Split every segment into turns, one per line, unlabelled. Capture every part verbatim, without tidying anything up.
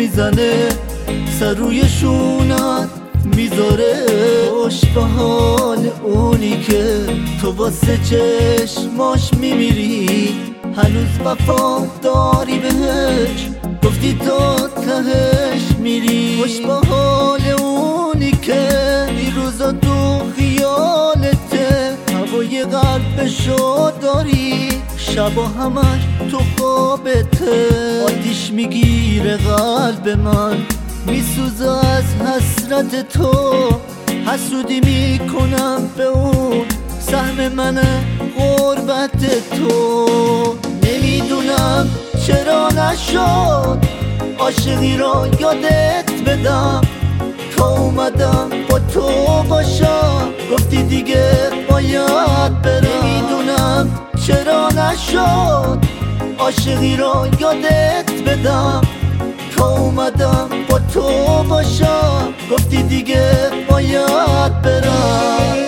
میزنه، سر روی شونت میذاره. خوش به حال اونی که تو واسه چشماش میمیری، هنوز وفا داری بهش، گفتی تو تهش میری. خوش به حال اونی که دیروزا تو خیالته، هوای قلبشو داری، شبا همش تو خوابته. آتیش میگیره قلب من، میسوزه از حسرت تو، حسودی میکنم به اون سهم من غربت تو. نمیدونم چرا نشد عاشقی را یادت بدم، تا اومدم با تو باشم، گفتی دیگه باید برم. نمیدونم چرا نشد عاشقی را یادت بدم، تا اومدم با تو باشم، گفتی دیگه باید برم.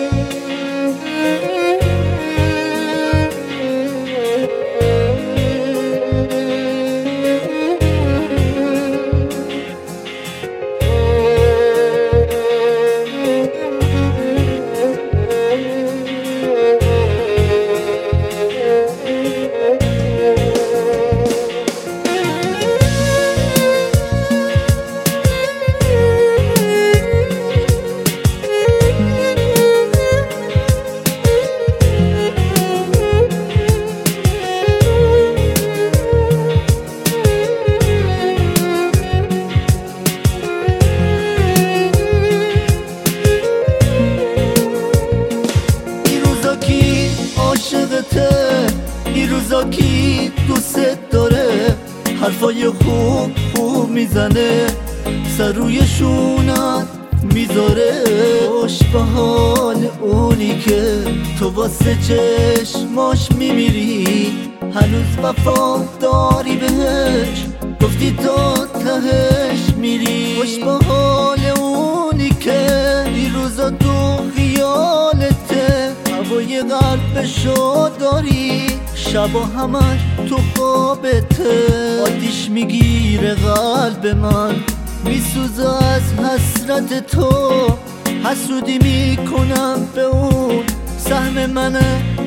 این روزا کی دوست داره، حرفای خوب خوب میزنه، سر روی شونت میذاره. خوش به حال اونی که تو واسه چشماش میمیری، هنوز وفا داری بهش، گفتی تو تهش میری. خوش به حال اونی که دیروزا تو خیالته، هوای قلبشو داری، شبا همش تو خوابته. آتیش میگیره قلب من، میسوزه از حسرت تو، حسودی میکنم به اون سهم من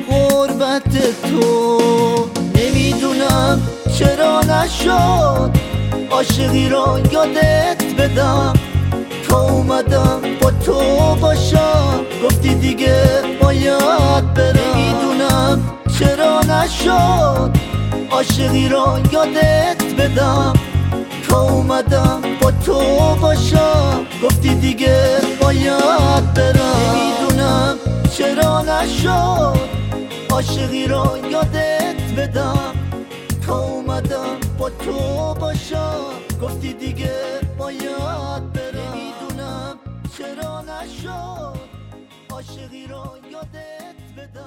غربت تو. نمیدونم چرا نشد عاشقی را یادت بدم، تا اومدم با تو باشم، گفتی دیگه باید برم. نمیدونم چرا نشد عاشقی را یادت بدم، تا اومدم با تو باشم، گفتی دیگه باید برم. نمیدونم چرا نشد عاشقی را یادت بدم، تا اومدم با تو باشم، گفتی دیگه باید برم. نمیدونم چرا نشد عاشقی را یادت بدم.